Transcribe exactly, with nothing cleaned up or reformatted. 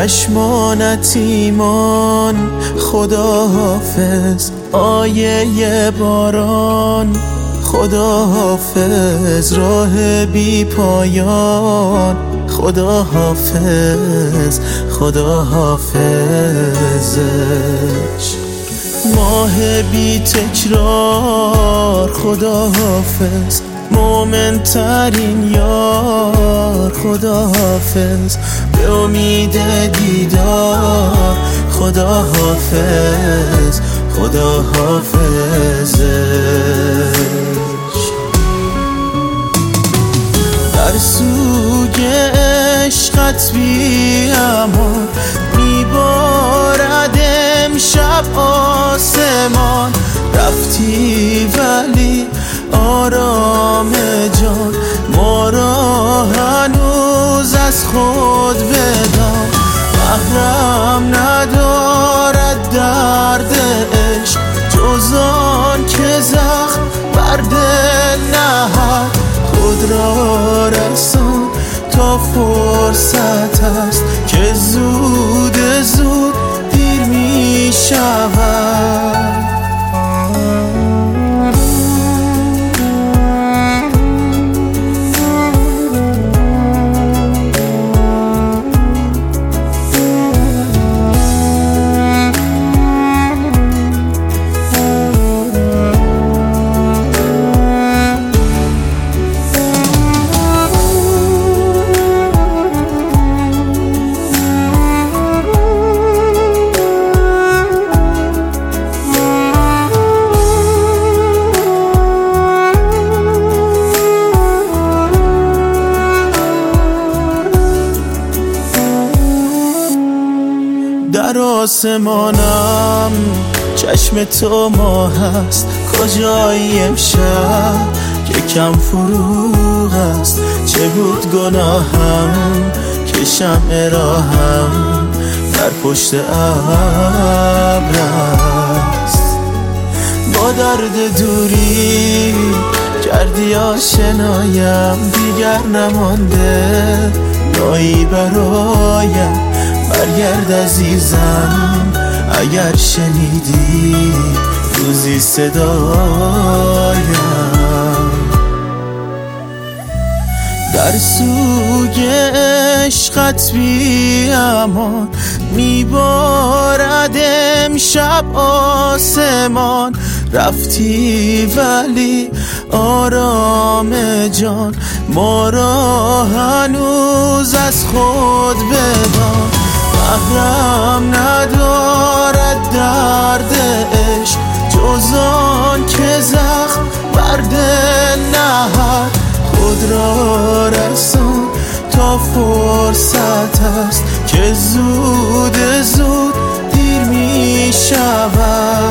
چشمانت ایمان، خدا حافظ آیه باران، خدا حافظ راه بی پایان، خدا حافظ خدا حافظش ماه بی تکرار، خدا حافظ مومن ترین یار، خدا حافظ به امید دیدار، خدا حافظ خدا حافظش در سوگ عشقت بی امان، میبارد امشب آسمان، رفتی ولی آرام جان، ما را هنوز از خود بدان، محرم ندارد درد عشق جز آن که زخم بر دل نهد، خود را رسان تا فرصت است که زود زود دیر می شود. در آسمانم چشم تو ماه است، کجایی امشب که کم فروغ است، چه بود گناهم که شمع راهم در پشت ابر است، با درد دوری کردی آشنایم، دیگر نمانده رایی برایم، برگرد عزیزم اگر شنیدی روزی صدایم، در سوگ عشقت بی امان، میبارد امشب آسمان، رفتی ولی آرام جان، ما را هنوز از خود بدان، محرم ندارد درد عشق جز آن که زخم بر دل نهد، خود را رسان تا فرصت است که زود زود دیر می شود.